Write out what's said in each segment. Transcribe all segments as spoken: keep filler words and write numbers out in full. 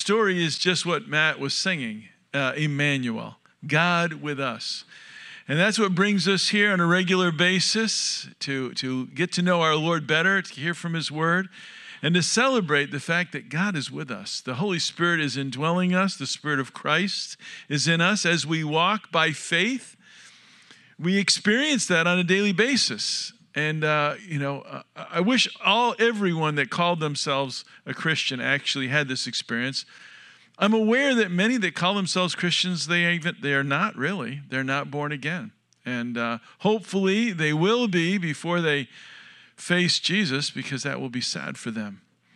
Story is just what Matt was singing, uh, Emmanuel, God with us. And that's what brings us here on a regular basis to, to get to know our Lord better, to hear from his word, and to celebrate the fact that God is with us. The Holy Spirit is indwelling us. The Spirit of Christ is in us. As we walk by faith, we experience that on a daily basis. And, uh, you know, uh, I wish all everyone that called themselves a Christian actually had this experience. I'm aware that many that call themselves Christians, they even, they are not really. They're not born again. And uh, hopefully they will be before they face Jesus, because that will be sad for them.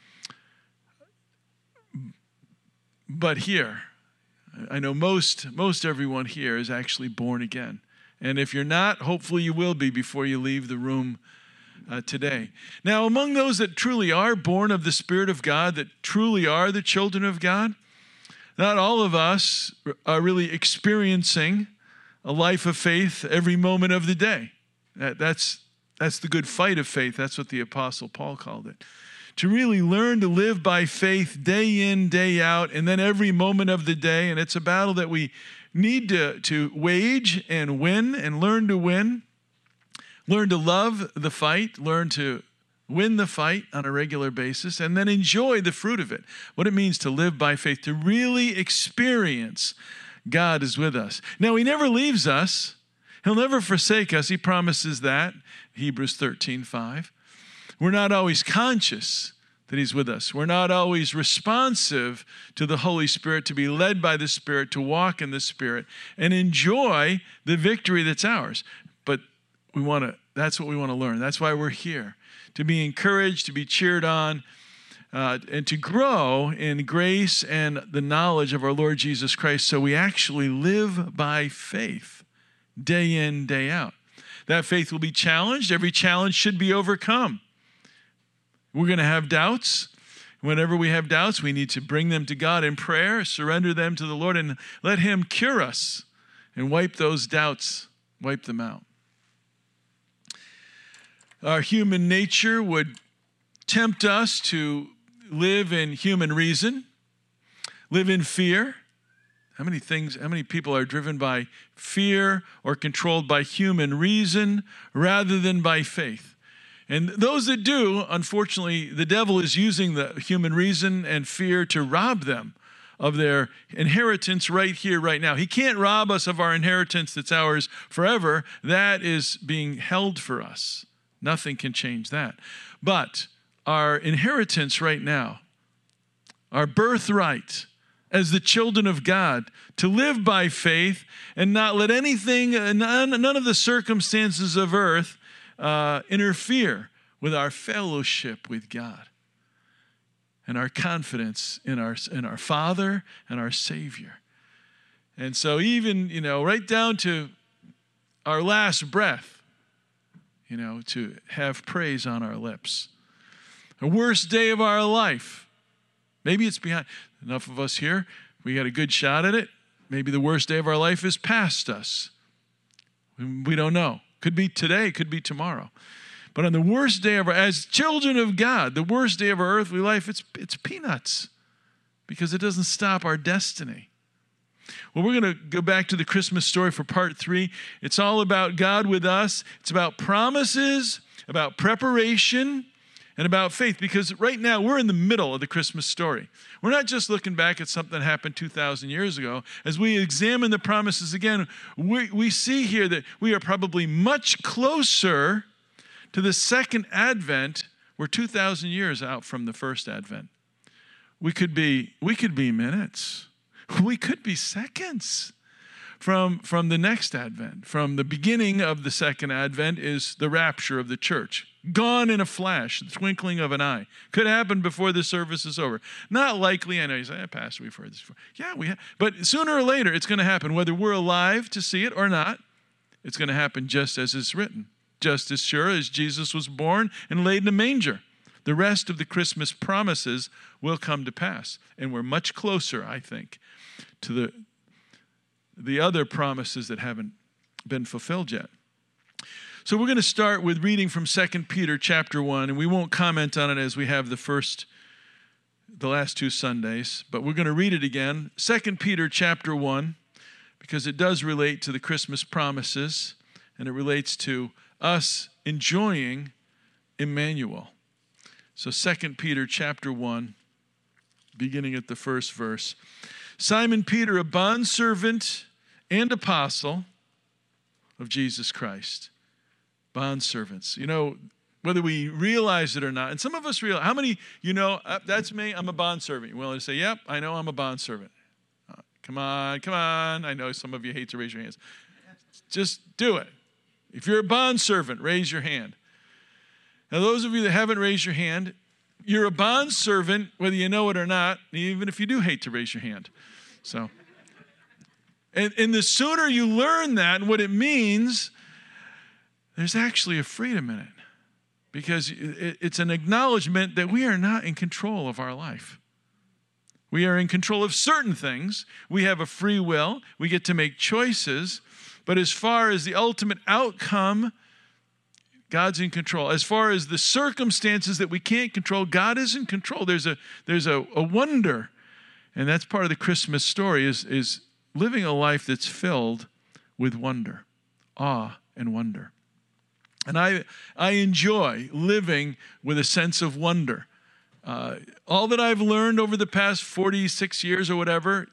But here, I know most, most everyone here is actually born again. And if you're not, hopefully you will be before you leave the room uh, today. Now, among those that truly are born of the Spirit of God, that truly are the children of God, not all of us are really experiencing a life of faith every moment of the day. That, that's, that's the good fight of faith. That's what the Apostle Paul called it. To really learn to live by faith day in, day out, and then every moment of the day. And it's a battle that we need to, to wage and win and learn to win. Learn to love the fight. Learn to win the fight on a regular basis, and then enjoy the fruit of it. What it means to live by faith, to really experience God is with us. Now, he never leaves us. He'll never forsake us. He promises that, Hebrews thirteen five. We're not always conscious that he's with us. We're not always responsive to the Holy Spirit, to be led by the Spirit, to walk in the Spirit, and enjoy the victory that's ours. But we want to, that's what we want to learn. That's why we're here, to be encouraged, to be cheered on, uh, and to grow in grace and the knowledge of our Lord Jesus Christ, so we actually live by faith day in, day out. That faith will be challenged. Every challenge should be overcome. We're going to have doubts. Whenever we have doubts, we need to bring them to God in prayer, surrender them to the Lord, and let him cure us and wipe those doubts, wipe them out. Our human nature would tempt us to live in human reason, live in fear. How many things, how many people are driven by fear or controlled by human reason rather than by faith? And those that do, unfortunately, the devil is using the human reason and fear to rob them of their inheritance right here, right now. He can't rob us of our inheritance that's ours forever. That is being held for us. Nothing can change that. But our inheritance right now, our birthright as the children of God, to live by faith and not let anything, none, none of the circumstances of earth uh, interfere with our fellowship with God and our confidence in our, in our Father and our Savior. And so even, you know, right down to our last breath, you know, to have praise on our lips. The worst day of our life. Maybe it's behind. Enough of us here, we got a good shot at it. Maybe the worst day of our life is past us. We don't know. Could be today, could be tomorrow. But on the worst day of our, as children of God, the worst day of our earthly life, it's, it's peanuts, because it doesn't stop our destiny. Well, we're going to go back to the Christmas story for part three. It's all about God with us. It's about promises, about preparation, and about faith, because right now we're in the middle of the Christmas story. We're not just looking back at something that happened two thousand years ago. As we examine the promises again, we, we see here that we are probably much closer to the second advent. We're two thousand years out from the first advent. We could be, we could be minutes. We could be seconds from, from the next advent. From the beginning of the second advent is the rapture of the church. Gone in a flash, the twinkling of an eye. Could happen before the service is over. Not likely. I know you say, eh, Pastor, we've heard this before. Yeah, we have. But sooner or later, it's going to happen. Whether we're alive to see it or not, it's going to happen just as it's written. Just as sure as Jesus was born and laid in a manger. The rest of the Christmas promises will come to pass. And we're much closer, I think, to the, the other promises that haven't been fulfilled yet. So we're going to start with reading from Second Peter chapter one, and we won't comment on it as we have the first the last two Sundays, but we're going to read it again. Second Peter chapter one, because it does relate to the Christmas promises, and it relates to us enjoying Emmanuel. So Second Peter chapter one, beginning at the first verse. Simon Peter, a bondservant and apostle of Jesus Christ. Bondservants. You know, whether we realize it or not, and some of us realize, how many, you know, uh, that's me, I'm a bondservant. You're willing to say, yep, I know I'm a bondservant. Uh, come on, come on. I know some of you hate to raise your hands. Just do it. If you're a bondservant, raise your hand. Now, those of you that haven't raised your hand, you're a bondservant, whether you know it or not, even if you do hate to raise your hand. So, and, and the sooner you learn that and what it means, there's actually a freedom in it. Because it, it's an acknowledgement that we are not in control of our life. We are in control of certain things. We have a free will. We get to make choices. But as far as the ultimate outcome, God's in control. As far as the circumstances that we can't control, God is in control. There's a there's a, a wonder. And that's part of the Christmas story, is, is living a life that's filled with wonder, awe, and wonder. And I I enjoy living with a sense of wonder. Uh, all that I've learned over the past forty-six years or whatever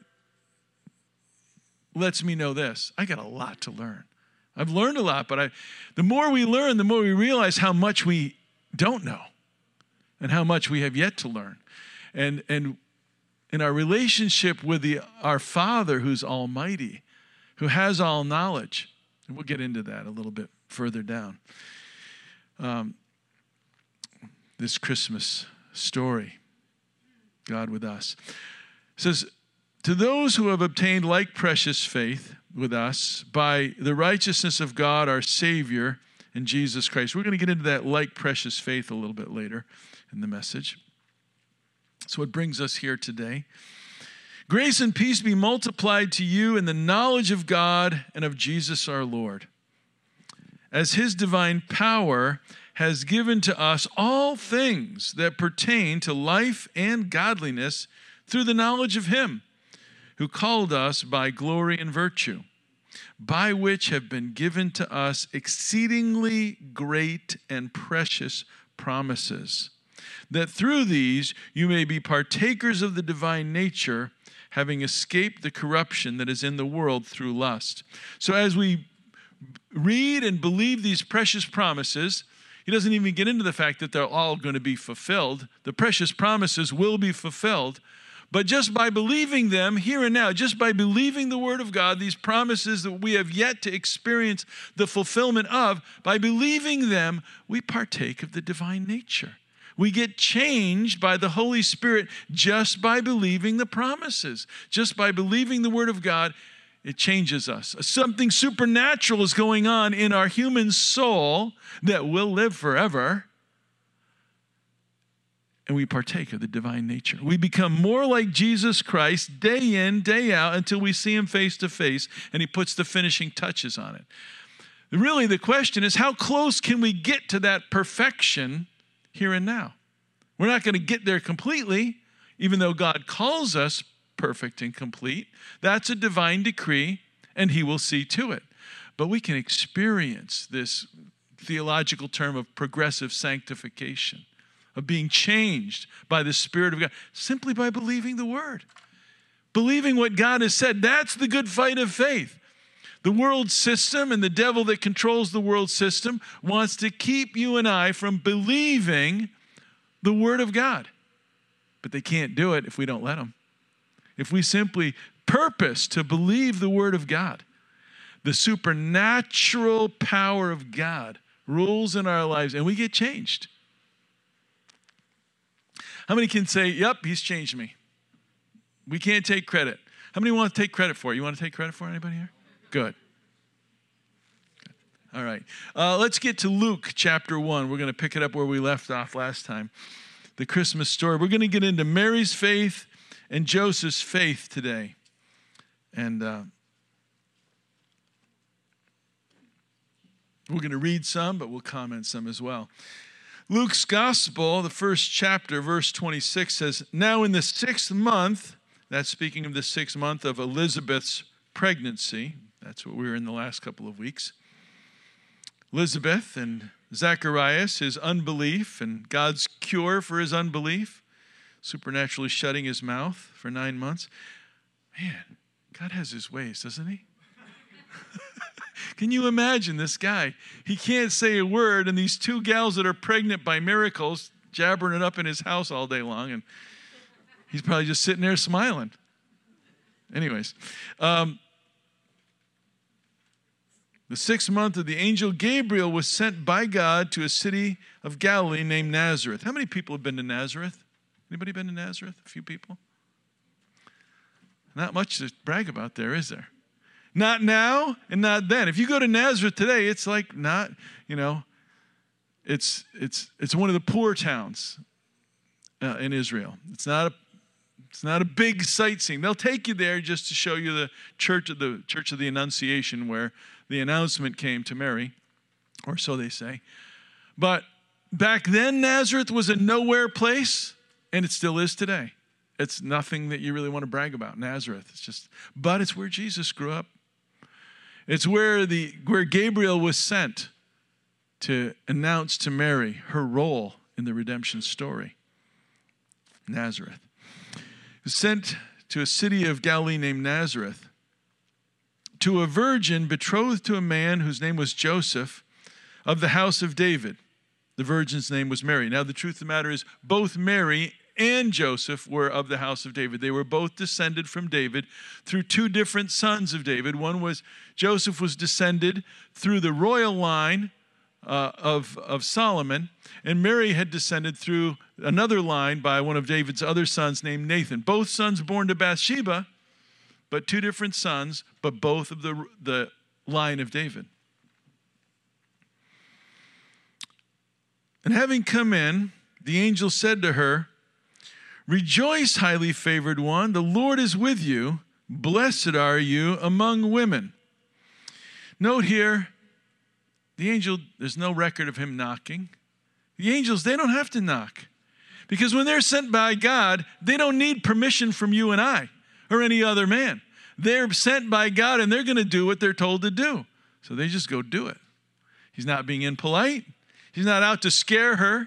lets me know this. I got a lot to learn. I've learned a lot, but I, the more we learn, the more we realize how much we don't know and how much we have yet to learn. And, and in our relationship with the, our Father who's almighty, who has all knowledge, and we'll get into that a little bit further down. Um, this Christmas story, God with us. It says, to those who have obtained like precious faith with us by the righteousness of God our Savior and Jesus Christ. We're going to get into that like precious faith a little bit later in the message. So it brings us here today. Grace and peace be multiplied to you in the knowledge of God and of Jesus our Lord, as his divine power has given to us all things that pertain to life and godliness through the knowledge of him who called us by glory and virtue, by which have been given to us exceedingly great and precious promises, that through these you may be partakers of the divine nature, having escaped the corruption that is in the world through lust. So as we read and believe these precious promises, he doesn't even get into the fact that they're all going to be fulfilled. The precious promises will be fulfilled. But just by believing them here and now, just by believing the Word of God, these promises that we have yet to experience the fulfillment of, by believing them, we partake of the divine nature. We get changed by the Holy Spirit just by believing the promises. Just by believing the Word of God, it changes us. Something supernatural is going on in our human soul that will live forever. And we partake of the divine nature. We become more like Jesus Christ day in, day out, until we see him face to face, and he puts the finishing touches on it. Really, the question is, how close can we get to that perfection here and now? We're not going to get there completely, even though God calls us perfect and complete. That's a divine decree, and he will see to it. But we can experience this theological term of progressive sanctification, of being changed by the Spirit of God, simply by believing the Word. Believing what God has said. That's the good fight of faith. The world system and the devil that controls the world system wants to keep you and I from believing the Word of God. But they can't do it if we don't let them. If we simply purpose to believe the Word of God, the supernatural power of God rules in our lives and we get changed. How many can say, yep, he's changed me? We can't take credit. How many want to take credit for it? You want to take credit for it? Anybody here? Good. Good. All right. Uh, let's get to Luke chapter one. We're going to pick it up where we left off last time. The Christmas story. We're going to get into Mary's faith and Joseph's faith today. And uh, we're going to read some, but we'll comment some as well. Luke's gospel, the first chapter, verse twenty-six says, now in the sixth month, that's speaking of the sixth month of Elizabeth's pregnancy. That's what we were in the last couple of weeks. Elizabeth and Zacharias, his unbelief and God's cure for his unbelief, supernaturally shutting his mouth for nine months. Man, God has his ways, doesn't he? Can you imagine this guy? He can't say a word, and these two gals that are pregnant by miracles, jabbering it up in his house all day long, and he's probably just sitting there smiling. Anyways, um, the sixth month of the angel Gabriel was sent by God to a city of Galilee named Nazareth. How many people have been to Nazareth? Anybody been to Nazareth? A few people? Not much to brag about there, is there? Not now and not then. If you go to Nazareth today, it's like not, you know, it's it's it's one of the poor towns uh, in Israel. It's not a it's not a big sightseeing. They'll take you there just to show you the church of the Church of the Annunciation, where the announcement came to Mary, or so they say. But back then, Nazareth was a nowhere place, and it still is today. It's nothing that you really want to brag about, Nazareth. It's just, but it's where Jesus grew up. It's where the where Gabriel was sent to announce to Mary her role in the redemption story. Nazareth. He was sent to a city of Galilee named Nazareth, to a virgin betrothed to a man whose name was Joseph, of the house of David. The virgin's name was Mary. Now, the truth of the matter is, both Mary and Joseph were of the house of David. They were both descended from David through two different sons of David. One was, Joseph was descended through the royal line uh, of, of Solomon, and Mary had descended through another line by one of David's other sons named Nathan. Both sons born to Bathsheba, but two different sons, but both of the, the line of David. And having come in, the angel said to her, rejoice, highly favored one, the Lord is with you. Blessed are you among women. Note here, the angel, there's no record of him knocking. The angels, they don't have to knock. Because when they're sent by God, they don't need permission from you and I or any other man. They're sent by God, and they're going to do what they're told to do. So they just go do it. He's not being impolite. He's not out to scare her.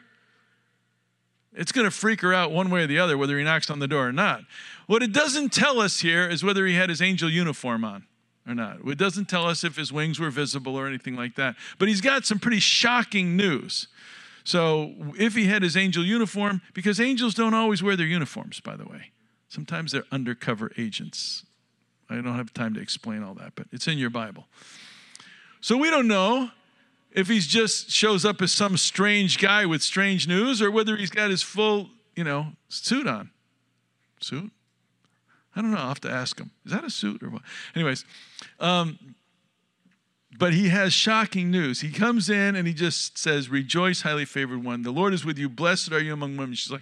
It's going to freak her out one way or the other, whether he knocks on the door or not. What it doesn't tell us here is whether he had his angel uniform on or not. It doesn't tell us if his wings were visible or anything like that. But he's got some pretty shocking news. So if he had his angel uniform, because angels don't always wear their uniforms, by the way. Sometimes they're undercover agents. I don't have time to explain all that, but it's in your Bible. So we don't know if he just shows up as some strange guy with strange news, or whether he's got his full, you know, suit on. Suit? I don't know. I'll have to ask him. Is that a suit or what? Anyways, um, but he has shocking news. He comes in and he just says, rejoice, highly favored one. The Lord is with you. Blessed are you among women. She's like,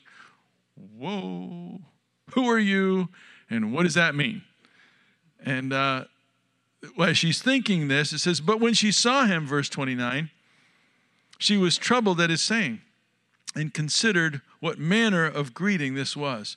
whoa, who are you? And what does that mean? And uh, while she's thinking this, it says, but when she saw him, verse twenty-nine, she was troubled at his saying and considered what manner of greeting this was.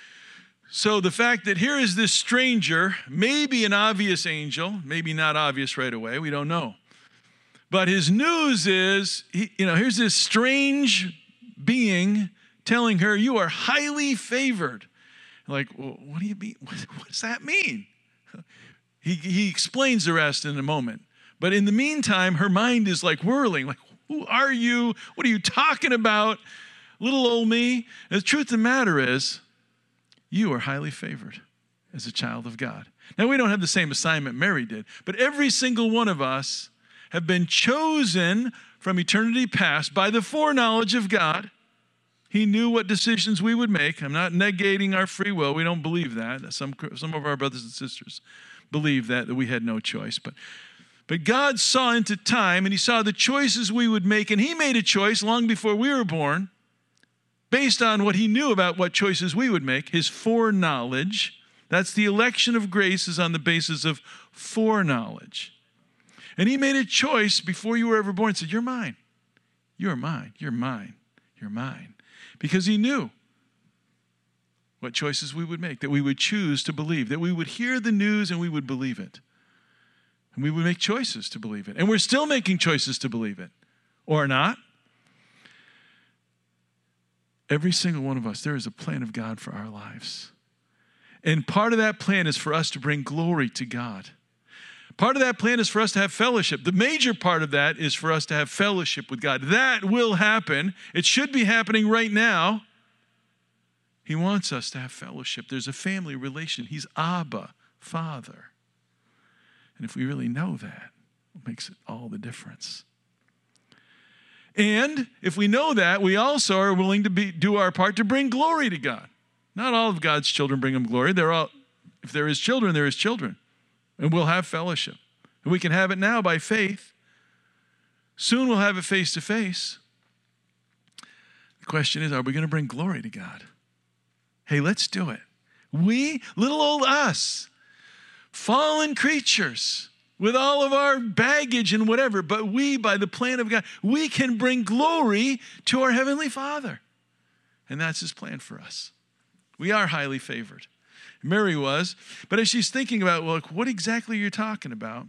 So the fact that here is this stranger, maybe an obvious angel, maybe not obvious right away, we don't know. But his news is, he, you know, here's this strange being telling her, you are highly favored. Like, well, what do you mean? What, what does that mean? He, he explains the rest in a moment. But in the meantime, her mind is like whirling, like, who are you? What are you talking about? Little old me. And the truth of the matter is, you are highly favored as a child of God. Now, we don't have the same assignment Mary did, but every single one of us have been chosen from eternity past by the foreknowledge of God. He knew what decisions we would make. I'm not negating our free will. We don't believe that. Some, some of our brothers and sisters believe that, that we had no choice. But, but God saw into time, and he saw the choices we would make, and he made a choice long before we were born based on what he knew about what choices we would make, his foreknowledge. That's the election of grace is on the basis of foreknowledge. And he made a choice before you were ever born and said, you're mine. You're mine. You're mine. you're mine. Because he knew what choices we would make, that we would choose to believe, that we would hear the news and we would believe it. And we would make choices to believe it. And we're still making choices to believe it. Or not. Every single one of us, there is a plan of God for our lives. And part of that plan is for us to bring glory to God. Part of that plan is for us to have fellowship. The major part of that is for us to have fellowship with God. That will happen. It should be happening right now. He wants us to have fellowship. There's a family relation. He's Abba, Father. And if we really know that, it makes it all the difference. And if we know that, we also are willing to be, do our part to bring glory to God. Not all of God's children bring him glory. They're all, if there is children, there is children. And we'll have fellowship. And we can have it now by faith. Soon we'll have it face to face. The question is, are we going to bring glory to God? Hey, let's do it. We, little old us, fallen creatures, with all of our baggage and whatever, but we, by the plan of God, we can bring glory to our Heavenly Father. And that's his plan for us. We are highly favored. Mary was, but as she's thinking about, well, what exactly are you talking about?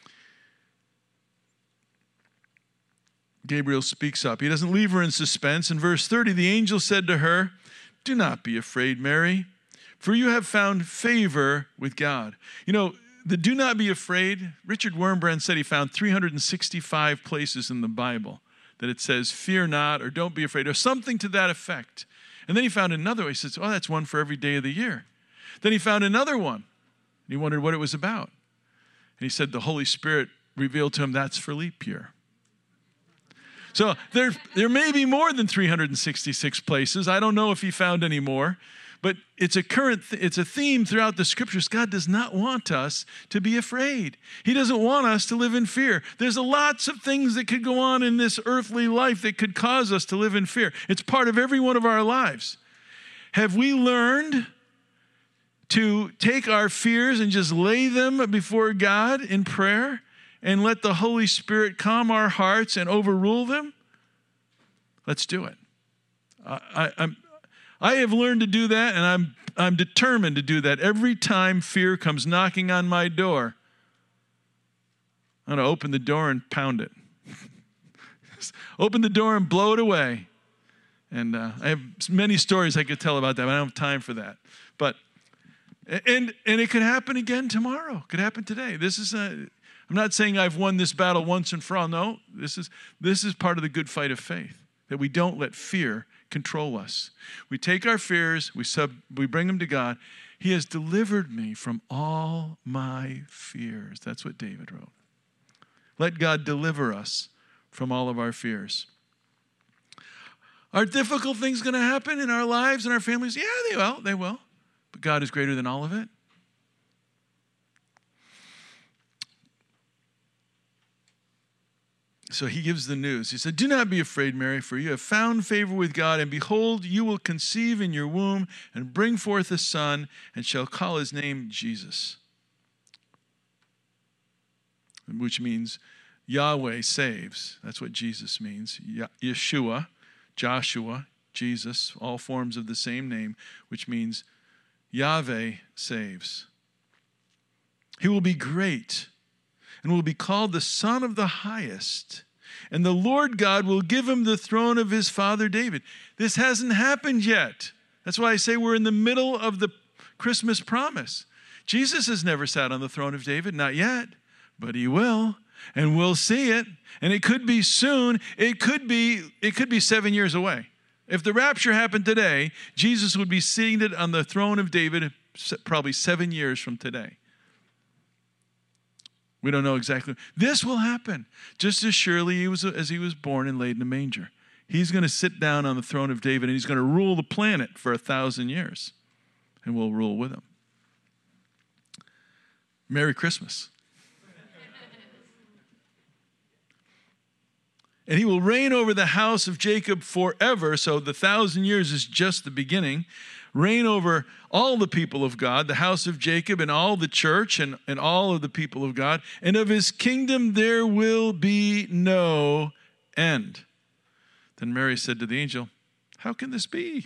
Gabriel speaks up. He doesn't leave her in suspense. In verse thirty, the angel said to her, "Do not be afraid, Mary, for you have found favor with God." You know, the do not be afraid, Richard Wurmbrand said he found three hundred sixty-five places in the Bible that it says, fear not, or don't be afraid, or something to that effect. And then he found another one. He says, oh, that's one for every day of the year. Then he found another one. And he wondered what it was about. And he said the Holy Spirit revealed to him that's for leap year. So there, there may be more than three hundred sixty-six places. I don't know if he found any more. But it's a current, th- it's a theme throughout the scriptures. God does not want us to be afraid. He doesn't want us to live in fear. There's a lots of things that could go on in this earthly life that could cause us to live in fear. It's part of every one of our lives. Have we learned to take our fears and just lay them before God in prayer and let the Holy Spirit calm our hearts and overrule them? Let's do it. I, I, I'm... I have learned to do that, and I'm I'm determined to do that. Every time fear comes knocking on my door, I'm going to open the door and pound it. Open the door and blow it away. And uh, I have many stories I could tell about that, but I don't have time for that. But and and it could happen again tomorrow. It could happen today. This is a, I'm not saying I've won this battle once and for all. No, this is this is part of the good fight of faith, that we don't let fear control us. We take our fears, we sub, we bring them to God. He has delivered me from all my fears. That's what David wrote. Let God deliver us from all of our fears. Are difficult things going to happen in our lives and our families? Yeah, they will. They will. But God is greater than all of it. So he gives the news. He said, do not be afraid, Mary, for you have found favor with God, and behold, you will conceive in your womb and bring forth a son, and shall call his name Jesus. Which means Yahweh saves. That's what Jesus means. Yeshua, Joshua, Jesus, all forms of the same name, which means Yahweh saves. He will be great and will be called the Son of the Highest. And the Lord God will give him the throne of his father David. This hasn't happened yet. That's why I say we're in the middle of the Christmas promise. Jesus has never sat on the throne of David, not yet, but he will. And we'll see it. And it could be soon. It could be, it could be seven years away. If the rapture happened today, Jesus would be seated on the throne of David probably seven years from today. We don't know exactly. This will happen just as surely he was, as he was born and laid in a manger. He's going to sit down on the throne of David, and he's going to rule the planet for a thousand years. And we'll rule with him. Merry Christmas. And he will reign over the house of Jacob forever. So the thousand years is just the beginning. Reign over all the people of God, the house of Jacob and all the church and, and all of the people of God. And of his kingdom there will be no end. Then Mary said to the angel, How can this be?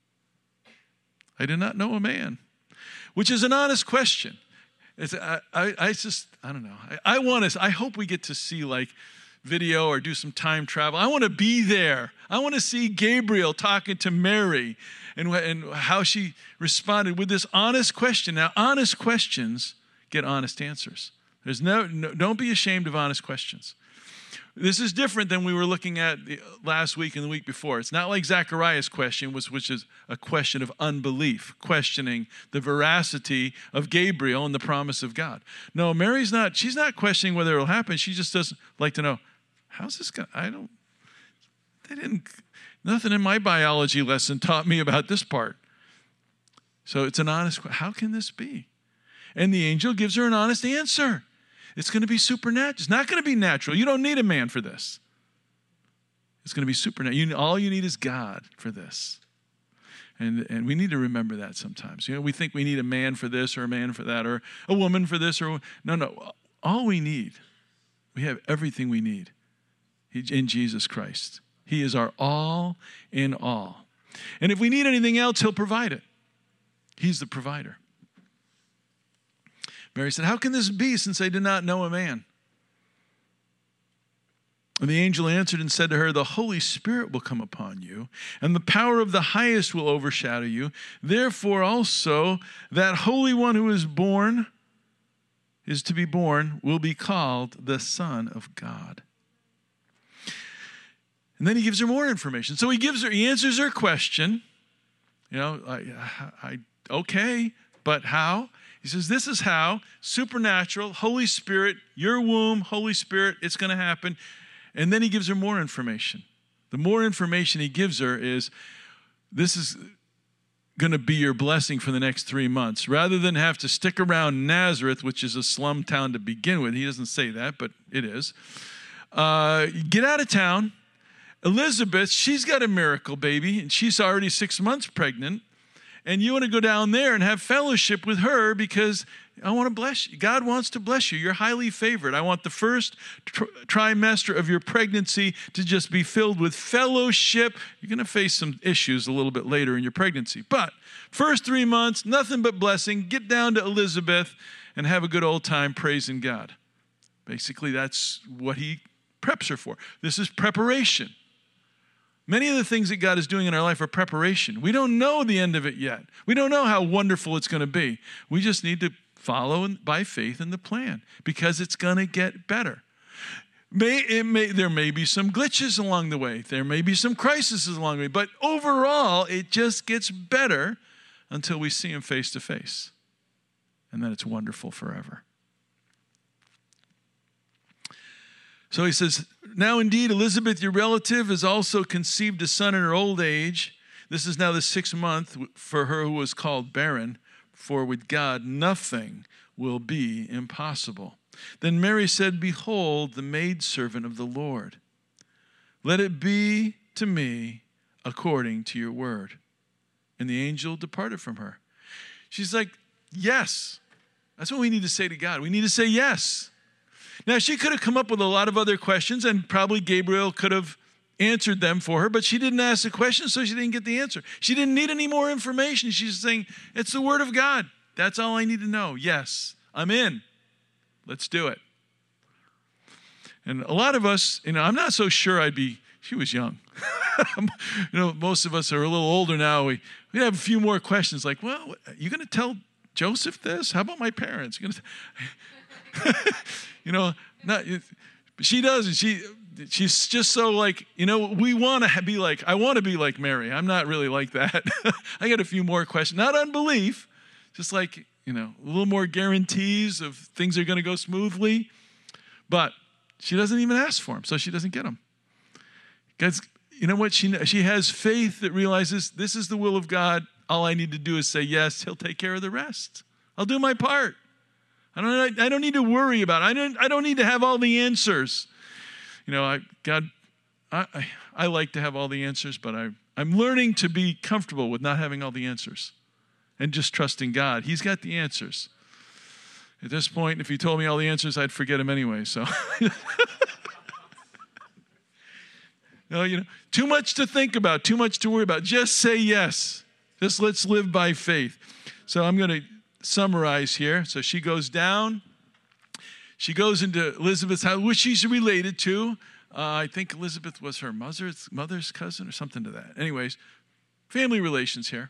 I did not know a man. Which is an honest question. It's, I, I, I just, I don't know. I, I want to, I hope we get to see like video or do some time travel. I want to be there. I want to see Gabriel talking to Mary and, and how she responded with this honest question. Now, honest questions get honest answers. There's no, no don't be ashamed of honest questions. This is different than we were looking at the, last week and the week before. It's not like Zechariah's question, which, which is a question of unbelief, questioning the veracity of Gabriel and the promise of God. No, Mary's not, she's not questioning whether it'll happen. She just doesn't like to know, how's this going to, I don't, they didn't, nothing in my biology lesson taught me about this part. So it's an honest question. How can this be? And the angel gives her an honest answer. It's going to be supernatural. It's not going to be natural. You don't need a man for this. It's going to be supernatural. You, all you need is God for this. And, and we need to remember that sometimes. You know, we think we need a man for this or a man for that or a woman for this. or No, no. All we need, we have everything we need in Jesus Christ. He is our all in all. And if we need anything else, he'll provide it. He's the provider. Mary said, how can this be since I did not know a man? And the angel answered and said to her, the Holy Spirit will come upon you, and the power of the highest will overshadow you. Therefore also that Holy One who is born, is to be born, will be called the Son of God. And then he gives her more information. So he gives her, he answers her question. You know, I, I okay, but how? He says, this is how, supernatural, Holy Spirit, your womb, Holy Spirit, it's going to happen. And then he gives her more information. The more information he gives her is, this is going to be your blessing for the next three months. Rather than have to stick around Nazareth, which is a slum town to begin with. He doesn't say that, but it is. Uh, get out of town. Elizabeth, she's got a miracle baby, and she's already six months pregnant. And you want to go down there and have fellowship with her because I want to bless you. God wants to bless you. You're highly favored. I want the first tr- trimester of your pregnancy to just be filled with fellowship. You're going to face some issues a little bit later in your pregnancy. But first three months, nothing but blessing. Get down to Elizabeth and have a good old time praising God. Basically, that's what he preps her for. This is preparation. Many of the things that God is doing in our life are preparation. We don't know the end of it yet. We don't know how wonderful it's going to be. We just need to follow by faith in the plan because it's going to get better. May, it may, there may be some glitches along the way. There may be some crises along the way. But overall, it just gets better until we see him face to face. And then it's wonderful forever. So he says, now indeed, Elizabeth, your relative, has also conceived a son in her old age. This is now the sixth month for her who was called barren, for with God nothing will be impossible. Then Mary said, behold, the maidservant of the Lord. Let it be to me according to your word. And the angel departed from her. She's like, yes. That's what we need to say to God. We need to say yes. Now, she could have come up with a lot of other questions, and probably Gabriel could have answered them for her, but she didn't ask the question, so she didn't get the answer. She didn't need any more information. She's saying, it's the word of God. That's all I need to know. Yes, I'm in. Let's do it. And a lot of us, you know, I'm not so sure I'd be, she was young. you know, most of us are a little older now. We, we have a few more questions like, well, you going to tell Joseph this? How about my parents? You going to You know, not she does. She she's just so like, you know, we want to be like, I want to be like Mary. I'm not really like that. I got a few more questions, not unbelief, just like, you know, a little more guarantees of things are going to go smoothly. But she doesn't even ask for them, so she doesn't get them. God's, you know what? She she has faith that realizes this is the will of God. All I need to do is say yes. He'll take care of the rest. I'll do my part. I don't, I don't need to worry about it. I don't, I don't need to have all the answers. You know, I, God, I, I, I like to have all the answers, but I, I'm learning to be comfortable with not having all the answers and just trusting God. He's got the answers. At this point, if he told me all the answers, I'd forget him anyway. So No, you know, too much to think about, too much to worry about. Just say yes. Just let's live by faith. So I'm going to summarize here. So she goes down. She goes into Elizabeth's house, which she's related to. Uh, I think Elizabeth was her mother's, mother's cousin or something to that. Anyways, family relations here.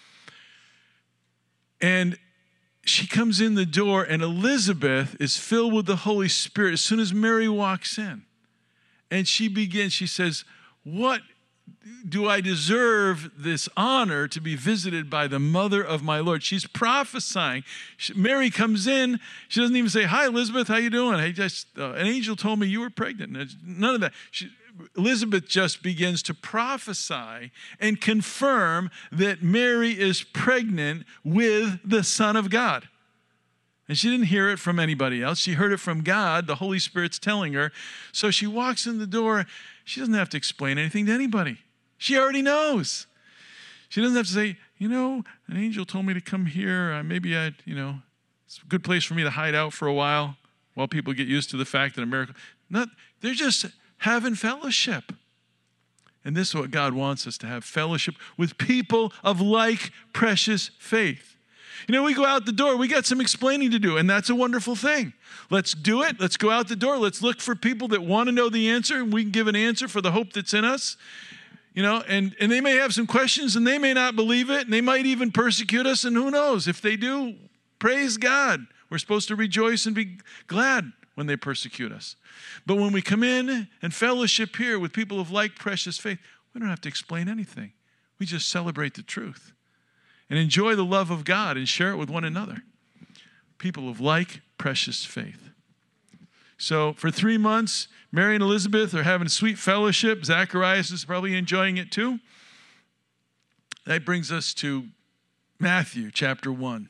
And she comes in the door, and Elizabeth is filled with the Holy Spirit as soon as Mary walks in. And she begins, she says, what do I deserve this honor to be visited by the mother of my Lord? She's prophesying. She, Mary comes in. She doesn't even say, hi, Elizabeth, how you doing? I just, uh, an angel told me you were pregnant. None of that. She, Elizabeth just begins to prophesy and confirm that Mary is pregnant with the Son of God. And she didn't hear it from anybody else. She heard it from God. The Holy Spirit's telling her. So she walks in the door. She doesn't have to explain anything to anybody. She already knows. She doesn't have to say, you know, an angel told me to come here. Uh, maybe I, you know, it's a good place for me to hide out for a while while people get used to the fact that a miracle. Not, they're just having fellowship. And this is what God wants us to have, fellowship with people of like precious faith. You know, we go out the door, we got some explaining to do, and that's a wonderful thing. Let's do it. Let's go out the door. Let's look for people that want to know the answer, and we can give an answer for the hope that's in us. You know, and, and they may have some questions, and they may not believe it, and they might even persecute us, and who knows? If they do, praise God. We're supposed to rejoice and be glad when they persecute us. But when we come in and fellowship here with people of like precious faith, we don't have to explain anything. We just celebrate the truth and enjoy the love of God and share it with one another. People of like precious faith. So for three months, Mary and Elizabeth are having sweet fellowship. Zacharias is probably enjoying it too. That brings us to Matthew chapter one.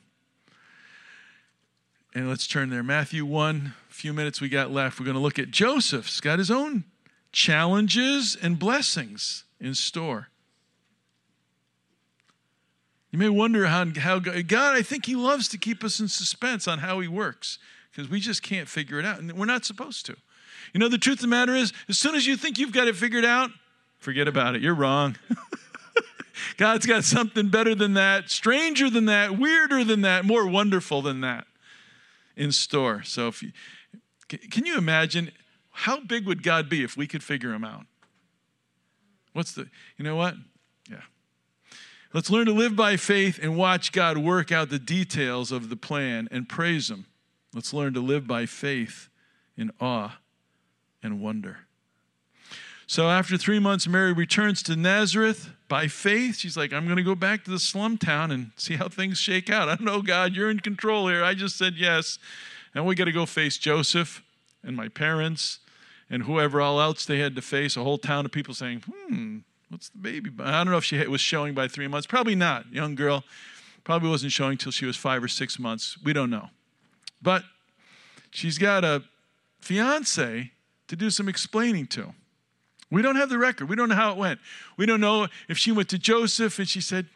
And let's turn there. Matthew one, a few minutes we got left. We're going to look at Joseph. He's got his own challenges and blessings in store. You may wonder how, how God, I think he loves to keep us in suspense on how he works because we just can't figure it out, and we're not supposed to. You know, the truth of the matter is, as soon as you think you've got it figured out, forget about it. You're wrong. God's got something better than that, stranger than that, weirder than that, more wonderful than that in store. So if you, can you imagine how big would God be if we could figure him out? What's the, you know what? Yeah. Let's learn to live by faith and watch God work out the details of the plan and praise him. Let's learn to live by faith in awe and wonder. So after three months, Mary returns to Nazareth by faith. She's like, I'm going to go back to the slum town and see how things shake out. I don't know, God, you're in control here. I just said yes. And we got to go face Joseph and my parents and whoever all else they had to face, a whole town of people saying, hmm, what's the baby? I don't know if she was showing by three months. Probably not. Young girl. Probably wasn't showing till she was five or six months. We don't know. But she's got a fiance to do some explaining to. We don't have the record. We don't know how it went. We don't know if she went to Joseph and she said,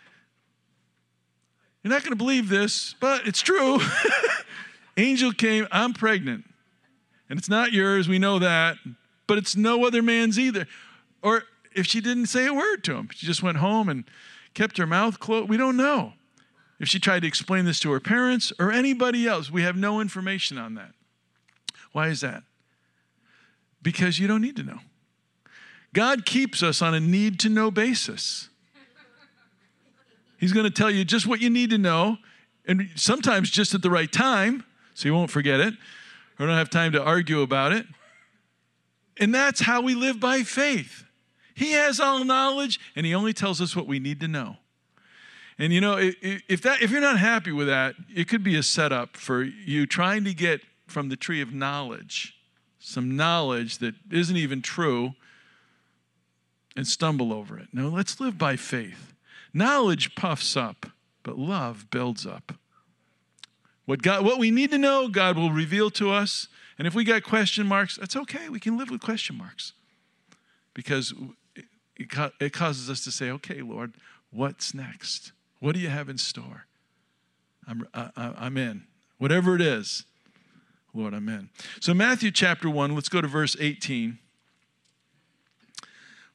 you're not going to believe this, but it's true. Angel came, I'm pregnant. And it's not yours, we know that. But it's no other man's either. Or if she didn't say a word to him, she just went home and kept her mouth closed. We don't know. If she tried to explain this to her parents or anybody else, we have no information on that. Why is that? Because you don't need to know. God keeps us on a need-to-know basis. He's going to tell you just what you need to know, and sometimes just at the right time, so you won't forget it, or don't have time to argue about it. And that's how we live by faith. He has all knowledge, and he only tells us what we need to know. And you know, if that if you're not happy with that, it could be a setup for you trying to get from the tree of knowledge some knowledge that isn't even true and stumble over it. No, let's live by faith. Knowledge puffs up, but love builds up. What God, what we need to know, God will reveal to us. And if we got question marks, that's okay. We can live with question marks. Because it, it causes us to say, okay, Lord, what's next? What do you have in store? I'm, I, I'm in. Whatever it is, Lord, I'm in. So Matthew chapter one, let's go to verse eighteen.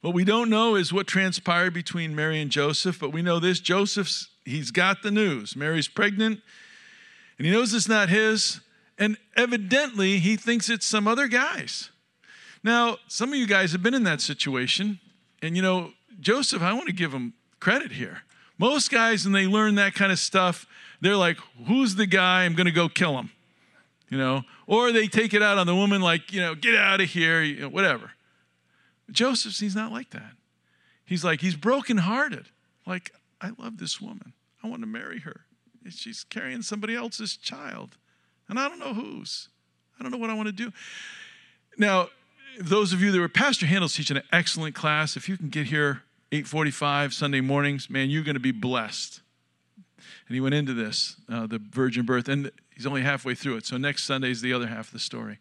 What we don't know is what transpired between Mary and Joseph, but we know this. Joseph's, he's got the news. Mary's pregnant, and he knows it's not his, and evidently he thinks it's some other guy's. Now, some of you guys have been in that situation, and you know, Joseph, I want to give him credit here. Most guys, when they learn that kind of stuff, they're like, who's the guy? I'm going to go kill him, you know? Or they take it out on the woman like, you know, get out of here, you know, whatever. Joseph, he's not like that. He's like, he's brokenhearted. Like, I love this woman. I want to marry her. She's carrying somebody else's child, and I don't know whose. I don't know what I want to do. Now, those of you that were, Pastor Handel's teaching an excellent class. If you can get here eight forty-five Sunday mornings, man, you're going to be blessed. And he went into this, uh, the virgin birth, and he's only halfway through it. So next Sunday is the other half of the story.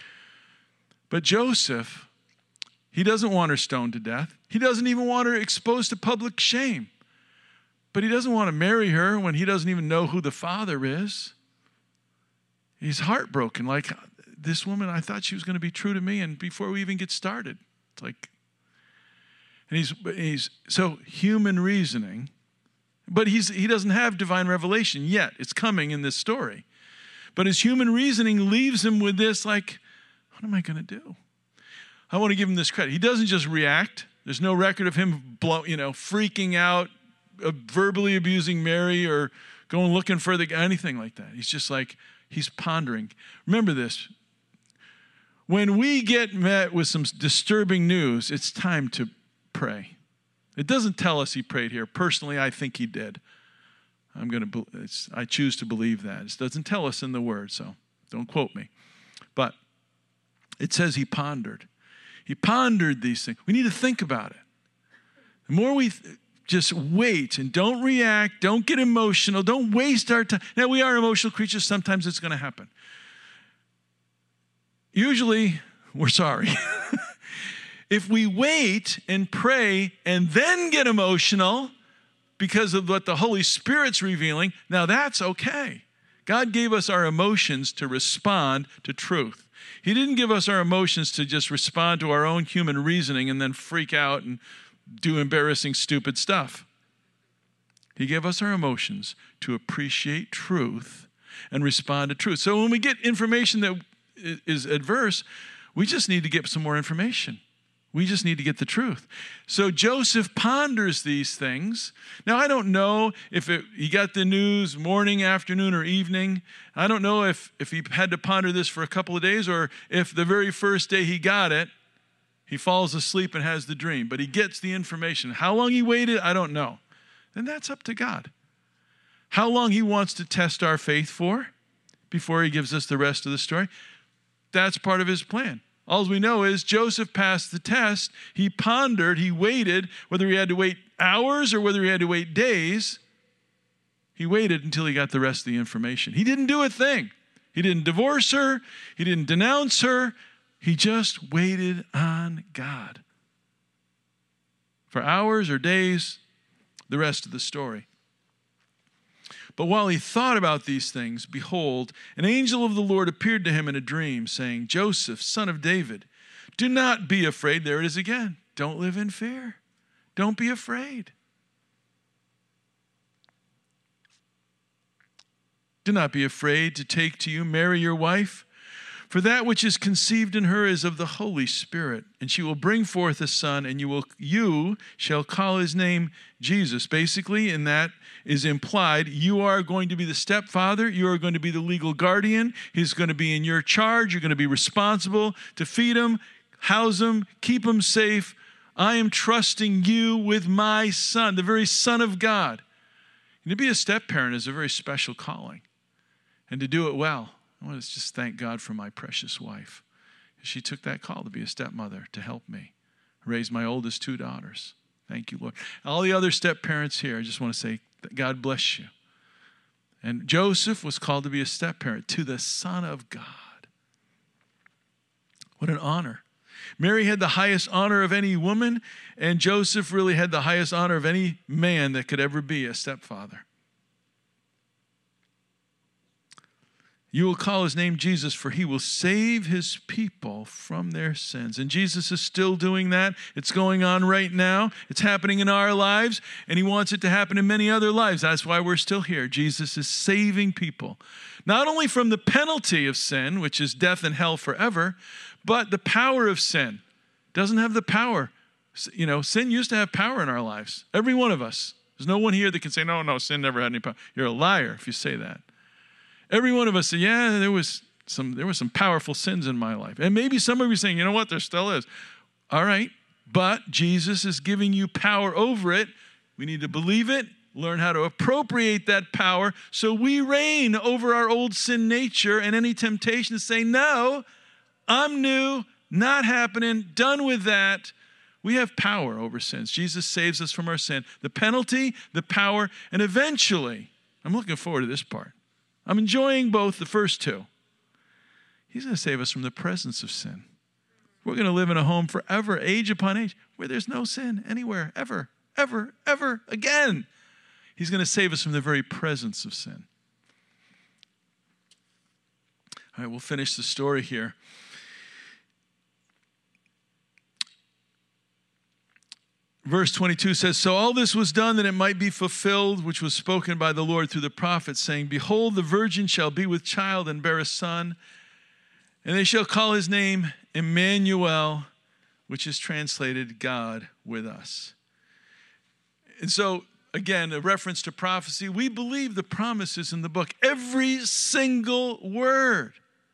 But Joseph, he doesn't want her stoned to death. He doesn't even want her exposed to public shame. But he doesn't want to marry her when he doesn't even know who the father is. He's heartbroken. Like, this woman, I thought she was going to be true to me, and before we even get started, it's like, and he's he's so human reasoning, but he's he doesn't have divine revelation yet. It's coming in this story, but his human reasoning leaves him with this, like, what am I going to do? I want to give him this credit. He doesn't just react. There's no record of him, blow, you know, freaking out, uh, verbally abusing Mary, or going looking for the guy, anything like that. He's just like, he's pondering. Remember this. When we get met with some disturbing news, it's time to pray. It doesn't tell us he prayed here. Personally, I think he did. I'm going to. It's, I choose to believe that. It doesn't tell us in the Word, so don't quote me. But it says he pondered. He pondered these things. We need to think about it. The more we th- just wait and don't react, don't get emotional, don't waste our time. Now, we are emotional creatures. Sometimes it's going to happen. Usually, we're sorry. If we wait and pray and then get emotional because of what the Holy Spirit's revealing, now that's okay. God gave us our emotions to respond to truth. He didn't give us our emotions to just respond to our own human reasoning and then freak out and do embarrassing, stupid stuff. He gave us our emotions to appreciate truth and respond to truth. So when we get information that is adverse, we just need to get some more information. We just need to get the truth. So Joseph ponders these things. Now, I don't know if it, he got the news morning, afternoon, or evening. I don't know if, if he had to ponder this for a couple of days, or if the very first day he got it, he falls asleep and has the dream. But he gets the information. How long he waited, I don't know. And that's up to God. How long he wants to test our faith for before he gives us the rest of the story, that's part of his plan. All we know is Joseph passed the test. He pondered, he waited, whether he had to wait hours or whether he had to wait days. He waited until he got the rest of the information. He didn't do a thing. He didn't divorce her. He didn't denounce her. He just waited on God. For hours or days, the rest of the story. But while he thought about these things, behold, an angel of the Lord appeared to him in a dream, saying, Joseph, son of David, do not be afraid. There it is again. Don't live in fear. Don't be afraid. Do not be afraid to take to you Mary, your wife, for that which is conceived in her is of the Holy Spirit, and she will bring forth a son, and you will you shall call his name Jesus. Basically, in that is implied, you are going to be the stepfather, you are going to be the legal guardian, he's going to be in your charge, you're going to be responsible to feed him, house him, keep him safe. I am trusting you with my son, the very Son of God. And to be a step-parent is a very special calling, and to do it well. I want to just thank God for my precious wife. She took that call to be a stepmother, to help me raise my oldest two daughters. Thank you, Lord. All the other step-parents here, I just want to say, God bless you. And Joseph was called to be a step-parent to the Son of God. What an honor. Mary had the highest honor of any woman, and Joseph really had the highest honor of any man that could ever be a stepfather. You will call his name Jesus, for he will save his people from their sins. And Jesus is still doing that. It's going on right now. It's happening in our lives, and he wants it to happen in many other lives. That's why we're still here. Jesus is saving people, not only from the penalty of sin, which is death and hell forever, but the power of sin. Doesn't have the power. You know, sin used to have power in our lives. Every one of us. There's no one here that can say, no, no, sin never had any power. You're a liar if you say that. Every one of us say, yeah, there was some there were some powerful sins in my life. And maybe some of you are saying, you know what, there still is. All right, but Jesus is giving you power over it. We need to believe it, learn how to appropriate that power so we reign over our old sin nature and any temptation to say, no, I'm new, not happening, done with that. We have power over sins. Jesus saves us from our sin. The penalty, the power, and eventually, I'm looking forward to this part. I'm enjoying both the first two. He's going to save us from the presence of sin. We're going to live in a home forever, age upon age, where there's no sin anywhere, ever, ever, ever again. He's going to save us from the very presence of sin. All right, we'll finish the story here. Verse twenty-two says, so all this was done that it might be fulfilled, which was spoken by the Lord through the prophet, saying, behold, the virgin shall be with child and bear a son, and they shall call his name Emmanuel, which is translated God with us. And so, again, a reference to prophecy. We believe the promises in the book, every single word.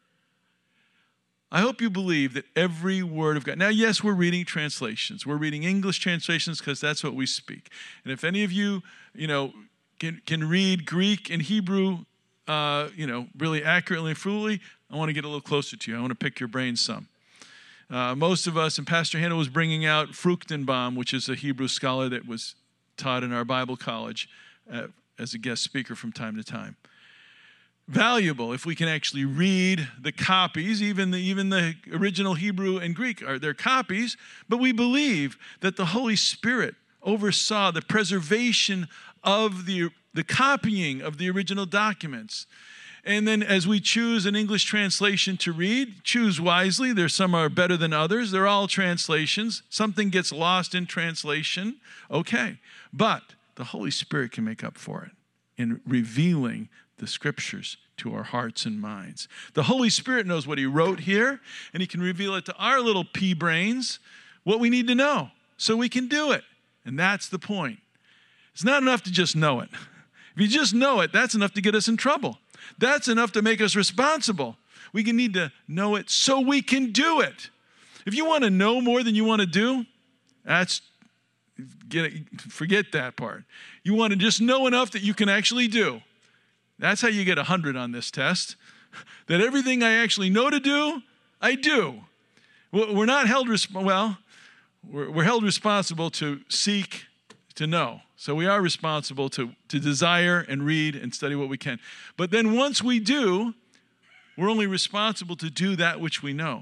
I hope you believe that every word of God. Now, yes, we're reading translations. We're reading English translations because that's what we speak. And if any of you, you know, can, can read Greek and Hebrew, uh, you know, really accurately and fluently, I want to get a little closer to you. I want to pick your brain some. Uh, most of us, and Pastor Hannah was bringing out Fruchtenbaum, which is a Hebrew scholar that was taught in our Bible college uh, as a guest speaker from time to time. Valuable if we can actually read the copies, even the, even the original Hebrew and Greek are their copies, but we believe that the Holy Spirit oversaw the preservation of the, the copying of the original documents. And then as we choose an English translation to read, choose wisely. There's some are better than others. They're all translations. Something gets lost in translation. Okay. But the Holy Spirit can make up for it in revealing the scriptures to our hearts and minds. The Holy Spirit knows what he wrote here, and he can reveal it to our little pea brains, what we need to know, so we can do it. And that's the point. It's not enough to just know it. If you just know it, that's enough to get us in trouble. That's enough to make us responsible. We can need to know it so we can do it. If you want to know more than you want to do, that's get it, forget that part. You want to just know enough that you can actually do. That's how you get one hundred on this test. That everything I actually know to do, I do. We're not held, resp- well, we're, we're held responsible to seek to know. So we are responsible to, to desire and read and study what we can. But then once we do, we're only responsible to do that which we know.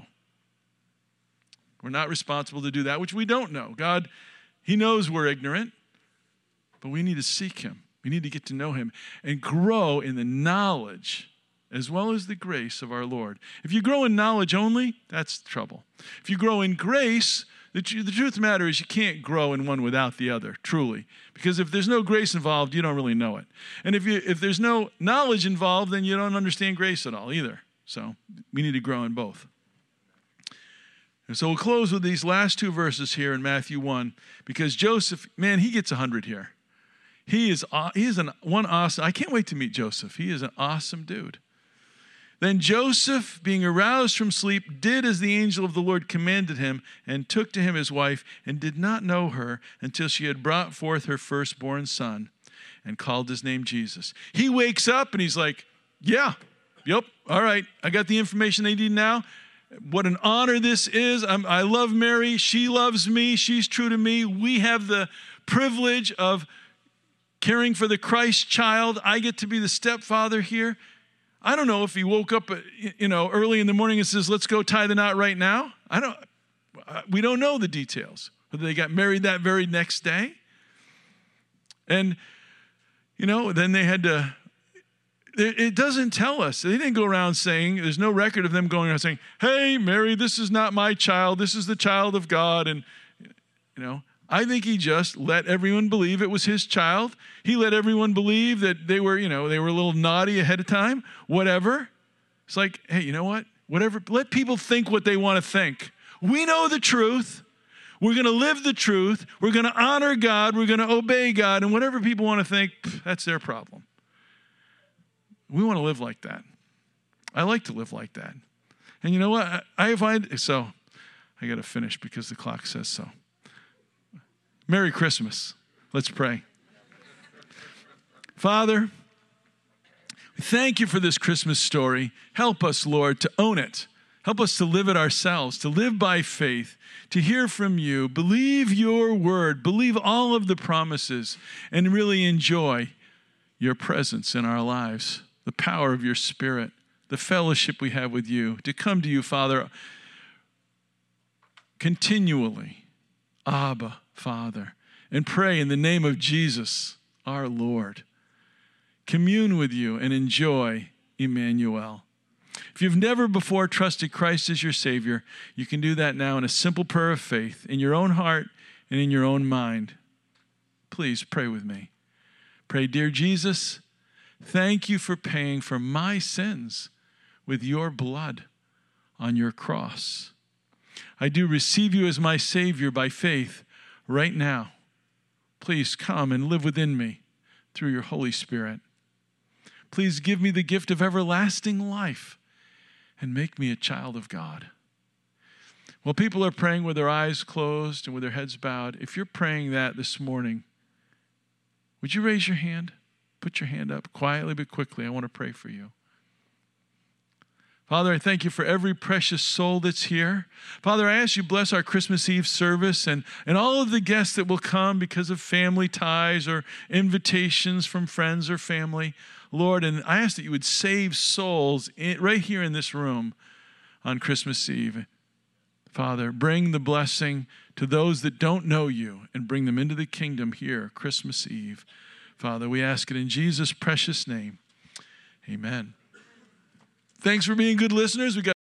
We're not responsible to do that which we don't know. God, he knows we're ignorant, but we need to seek him. We need to get to know him and grow in the knowledge as well as the grace of our Lord. If you grow in knowledge only, that's trouble. If you grow in grace, the, tr- the truth of the matter is you can't grow in one without the other, truly. Because if there's no grace involved, you don't really know it. And if you if there's no knowledge involved, then you don't understand grace at all either. So we need to grow in both. And so we'll close with these last two verses here in Matthew one, because Joseph, man, he gets one hundred here. He is he is an one awesome. I can't wait to meet Joseph. He is an awesome dude. Then Joseph, being aroused from sleep, did as the angel of the Lord commanded him, and took to him his wife, and did not know her until she had brought forth her firstborn son, and called his name Jesus. He wakes up and he's like, "Yeah, yep, all right. I got the information I need now. What an honor this is. I'm, I love Mary. She loves me. She's true to me. We have the privilege of caring for the Christ child. I get to be the stepfather here." I don't know if he woke up, you know, early in the morning and says, "Let's go tie the knot right now." I don't, we don't know the details. Whether they got married that very next day. And, you know, then they had to it, it doesn't tell us. They didn't go around saying, there's no record of them going around saying, hey, Mary, this is not my child. This is the child of God. And, you know, I think he just let everyone believe it was his child. He let everyone believe that they were, you know, they were a little naughty ahead of time, whatever. It's like, hey, you know what? Whatever, let people think what they want to think. We know the truth. We're going to live the truth. We're going to honor God. We're going to obey God. And whatever people want to think, that's their problem. We want to live like that. I like to live like that. And you know what? I find, so I got to finish because the clock says so. Merry Christmas. Let's pray. Father, thank you for this Christmas story. Help us, Lord, to own it. Help us to live it ourselves, to live by faith, to hear from you, believe your word, believe all of the promises, and really enjoy your presence in our lives, the power of your Spirit, the fellowship we have with you, to come to you, Father, continually, Abba, Father, and pray in the name of Jesus, our Lord. Commune with you and enjoy Emmanuel. If you've never before trusted Christ as your Savior, you can do that now in a simple prayer of faith in your own heart and in your own mind. Please pray with me. Pray, dear Jesus, thank you for paying for my sins with your blood on your cross. I do receive you as my Savior by faith right now. Please come and live within me through your Holy Spirit. Please give me the gift of everlasting life and make me a child of God. While people are praying with their eyes closed and with their heads bowed, if you're praying that this morning, would you raise your hand? Put your hand up quietly but quickly. I want to pray for you. Father, I thank you for every precious soul that's here. Father, I ask you bless our Christmas Eve service and, and all of the guests that will come because of family ties or invitations from friends or family. Lord, and I ask that you would save souls in, right here in this room on Christmas Eve. Father, bring the blessing to those that don't know you and bring them into the kingdom here, Christmas Eve. Father, we ask it in Jesus' precious name. Amen. Thanks for being good listeners. We got